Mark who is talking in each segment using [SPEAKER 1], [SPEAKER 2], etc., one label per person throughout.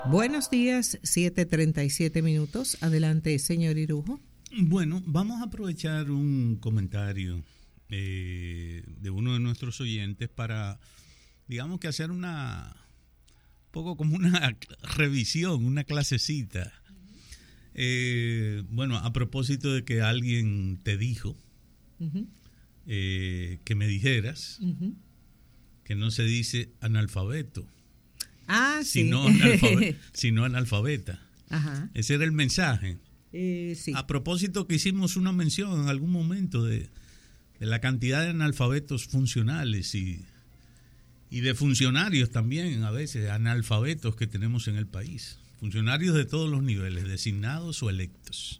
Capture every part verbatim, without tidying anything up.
[SPEAKER 1] Buenos días, siete treinta y siete minutos. Adelante, señor Irujo.
[SPEAKER 2] Bueno, vamos a aprovechar un comentario eh, de uno de nuestros oyentes para, digamos que hacer una, un poco como una revisión, una clasecita. Eh, bueno, a propósito de que alguien te dijo uh-huh. eh, que me dijeras uh-huh. que no se dice analfabeto.
[SPEAKER 1] Ah, sí.
[SPEAKER 2] Sino, analfabe- sino analfabeta.
[SPEAKER 1] Ajá.
[SPEAKER 2] Ese era el mensaje.
[SPEAKER 1] Eh, sí.
[SPEAKER 2] A propósito que hicimos una mención en algún momento de, de la cantidad de analfabetos funcionales y, y de funcionarios también, a veces, analfabetos que tenemos en el país. Funcionarios de todos los niveles, designados o electos.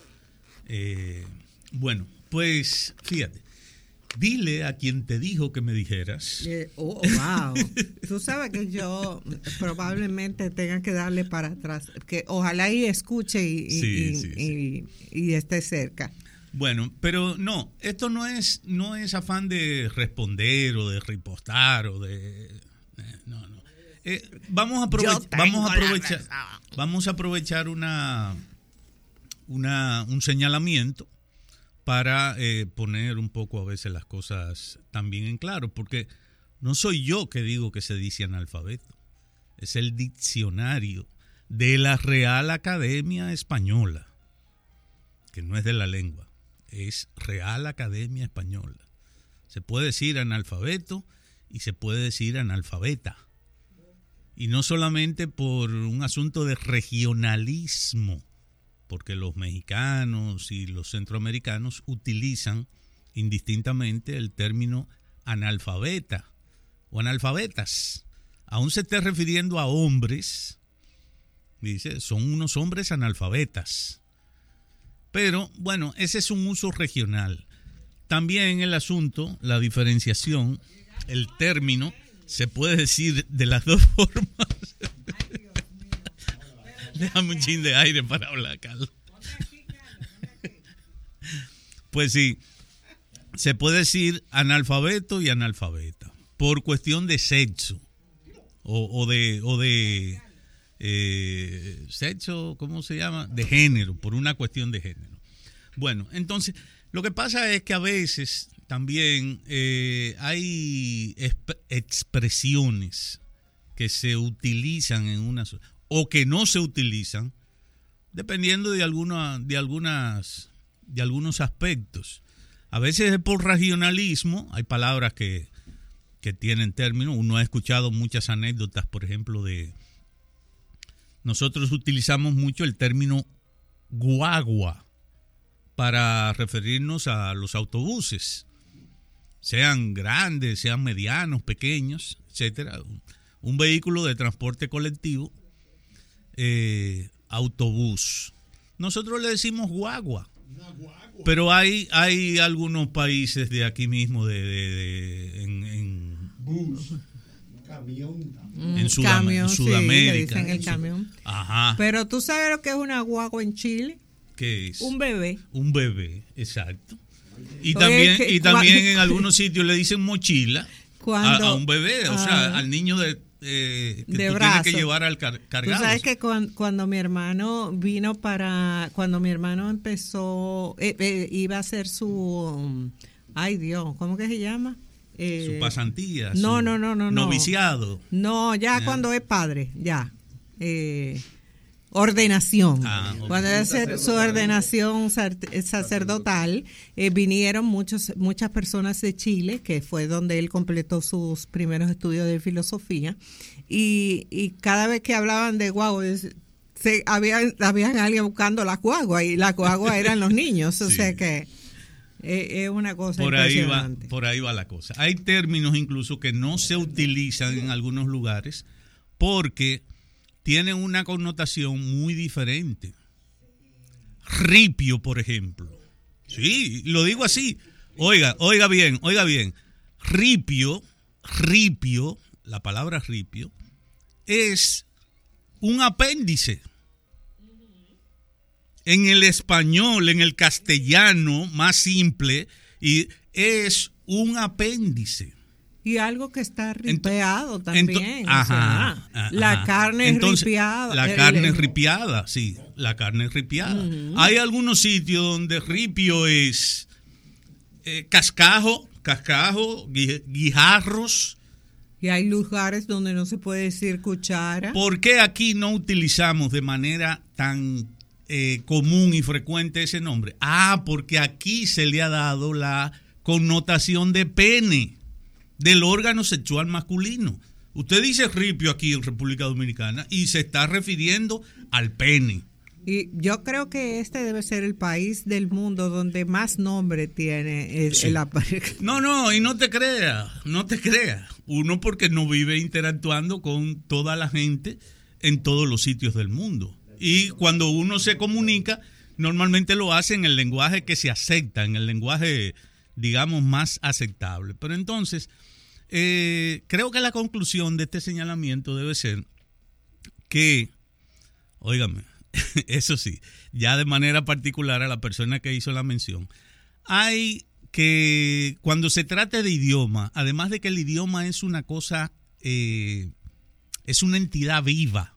[SPEAKER 2] Eh, bueno, pues fíjate. Dile a quien te dijo que me dijeras.
[SPEAKER 1] Eh, oh, wow. Tú sabes que yo probablemente tenga que darle para atrás. Que ojalá y escuche y,
[SPEAKER 2] sí,
[SPEAKER 1] y,
[SPEAKER 2] sí,
[SPEAKER 1] y,
[SPEAKER 2] sí.
[SPEAKER 1] y, y esté cerca.
[SPEAKER 2] Bueno, pero no, esto no es, no es afán de responder o de ripostar o de... Eh, no, no. Eh, vamos a aprovechar, vamos a aprovechar, vamos a aprovechar una, una, un señalamiento para eh, poner un poco a veces las cosas también en claro, porque no soy yo que digo que se dice analfabeto, es el diccionario de la Real Academia Española, que no es de la lengua, es Real Academia Española. Se puede decir analfabeto y se puede decir analfabeta, y no solamente por un asunto de regionalismo, porque los mexicanos y los centroamericanos utilizan indistintamente el término analfabeta o analfabetas. Aún se esté refiriendo a hombres, dice, son unos hombres analfabetas. Pero, bueno, ese es un uso regional. También el asunto, la diferenciación, el término, se puede decir de las dos formas. Déjame un chin de aire para hablar, Carlos. Pues sí, se puede decir analfabeto y analfabeta por cuestión de sexo o, o de o de eh, sexo, ¿cómo se llama? De género, por una cuestión de género. Bueno, entonces lo que pasa es que a veces también eh, hay exp- expresiones que se utilizan en una o que no se utilizan, dependiendo de alguna, de algunas, de algunos aspectos. A veces es por regionalismo, hay palabras que, que tienen términos. Uno ha escuchado muchas anécdotas, por ejemplo, de nosotros utilizamos mucho el término guagua para referirnos a los autobuses, sean grandes, sean medianos, pequeños, etcétera. Un vehículo de transporte colectivo. Eh, autobús. Nosotros le decimos guagua, guagua. Pero hay hay algunos países de aquí mismo de, de, de en, en
[SPEAKER 3] bus, camión,
[SPEAKER 2] en, Sudam-
[SPEAKER 1] camión,
[SPEAKER 2] en Sudamérica.
[SPEAKER 1] Sí, le dicen el camión.
[SPEAKER 2] Ajá.
[SPEAKER 1] Pero tú sabes lo que es una guagua en Chile.
[SPEAKER 2] ¿Qué es?
[SPEAKER 1] Un bebé.
[SPEAKER 2] Un bebé, exacto. Y
[SPEAKER 1] Oye,
[SPEAKER 2] también
[SPEAKER 1] que,
[SPEAKER 2] y también
[SPEAKER 1] cuando,
[SPEAKER 2] en algunos sitios le dicen mochila
[SPEAKER 1] cuando,
[SPEAKER 2] a, a un bebé, o
[SPEAKER 1] ah,
[SPEAKER 2] sea, al niño de Eh, que
[SPEAKER 1] de
[SPEAKER 2] tú
[SPEAKER 1] brazo.
[SPEAKER 2] tienes que llevar al car- cargado.
[SPEAKER 1] Tú sabes que cuando, cuando mi hermano vino para, cuando mi hermano empezó, eh, eh, iba a hacer su, ay Dios, ¿cómo que se llama?
[SPEAKER 2] Eh, su pasantía.
[SPEAKER 1] No,
[SPEAKER 2] su
[SPEAKER 1] no, no, no,
[SPEAKER 2] noviciado.
[SPEAKER 1] No, ya yeah. cuando es padre, ya. Eh, ordenación. Ah, okay. Cuando iba a hacer su ordenación sacerdotal, eh, vinieron muchos, muchas personas de Chile, que fue donde él completó sus primeros estudios de filosofía, y, y cada vez que hablaban de guagua, se, había, habían alguien buscando la guagua, y la guagua eran los niños, o sí. sea que es, es una cosa
[SPEAKER 2] por ahí
[SPEAKER 1] impresionante.
[SPEAKER 2] Va, por ahí va la cosa. Hay términos incluso que no se utilizan en algunos lugares porque tienen una connotación muy diferente. Ripio, por ejemplo. Sí, lo digo así. Oiga, oiga bien, oiga bien. Ripio, ripio, la palabra ripio, es un apéndice. En el español, en el castellano más simple, y es un apéndice.
[SPEAKER 1] Y Y algo que está ripeado ento, también.
[SPEAKER 2] Ento, ajá,
[SPEAKER 1] o sea,
[SPEAKER 2] ajá,
[SPEAKER 1] la carne
[SPEAKER 2] Entonces,
[SPEAKER 1] ripiada.
[SPEAKER 2] La carne el, ripiada, sí, la carne ripiada. Uh-huh. Hay algunos sitios donde ripio es eh, cascajo, cascajo, guijarros.
[SPEAKER 1] Y hay lugares donde no se puede decir cuchara.
[SPEAKER 2] ¿Por qué aquí no utilizamos de manera tan eh, común y frecuente ese nombre? Ah, porque aquí se le ha dado la connotación de pene, del órgano sexual masculino. Usted dice ripio aquí en República Dominicana y se está refiriendo al pene.
[SPEAKER 1] Y yo creo que este debe ser el país del mundo donde más nombre tiene el, sí. el aparelho.
[SPEAKER 2] No, no, y no te creas, no te creas. Uno porque no vive interactuando con toda la gente en todos los sitios del mundo. Y cuando uno se comunica, normalmente lo hace en el lenguaje que se acepta, en el lenguaje, digamos, más aceptable. Pero entonces, eh, creo que la conclusión de este señalamiento debe ser que, óigame, eso sí, ya de manera particular a la persona que hizo la mención, hay que cuando se trata de idioma, además de que el idioma es una cosa, eh, es una entidad viva,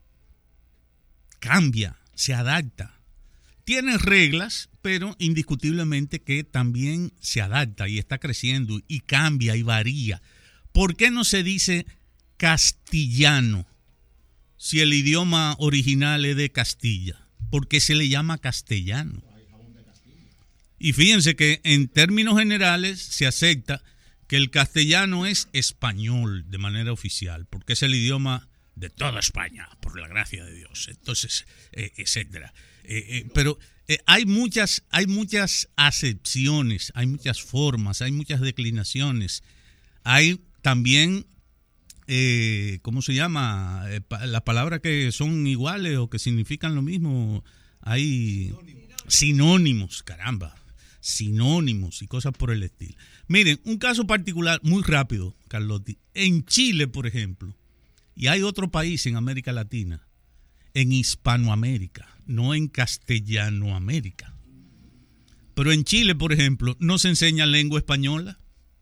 [SPEAKER 2] cambia, se adapta, tiene reglas, pero indiscutiblemente que también se adapta y está creciendo y cambia y varía. ¿Por qué no se dice castellano si el idioma original es de Castilla? Porque se le llama castellano. Y fíjense que en términos generales se acepta que el castellano es español de manera oficial, porque es el idioma de toda España, por la gracia de Dios. Entonces, eh, etcétera. Eh, eh, pero eh, hay muchas, hay muchas acepciones, hay muchas formas, hay muchas declinaciones. Hay también Eh, ¿cómo se llama? Eh, pa, las palabras que son iguales o que significan lo mismo. Hay sinónimos, sinónimos caramba, sinónimos y cosas por el estilo. Miren, un caso particular muy rápido, Carlotti. En Chile, por ejemplo, y hay otro país en América Latina, en Hispanoamérica, no en Castellanoamérica. Pero en Chile, por ejemplo, no se enseña lengua española.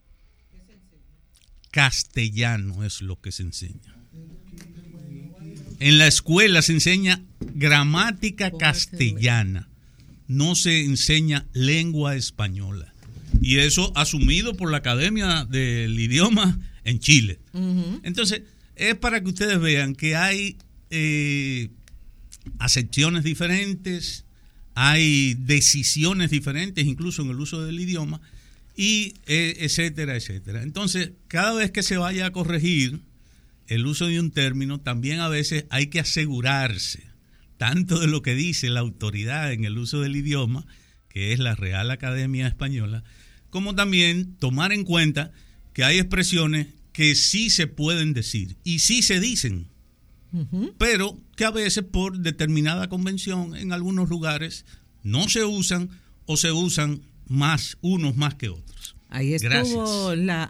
[SPEAKER 2] Castellano es lo que se enseña. En la escuela se enseña gramática castellana, no se enseña lengua española. Y eso asumido por la Academia del Idioma en Chile. Uh-huh. Entonces, es para que ustedes vean que hay eh, acepciones diferentes, hay decisiones diferentes, incluso en el uso del idioma, y eh, etcétera, etcétera. Entonces, cada vez que se vaya a corregir el uso de un término, también a veces hay que asegurarse tanto de lo que dice la autoridad en el uso del idioma, que es la Real Academia Española, como también tomar en cuenta que hay expresiones que sí se pueden decir y sí se dicen, uh-huh. pero que a veces por determinada convención en algunos lugares no se usan o se usan más unos más que otros.
[SPEAKER 1] Ahí estuvo la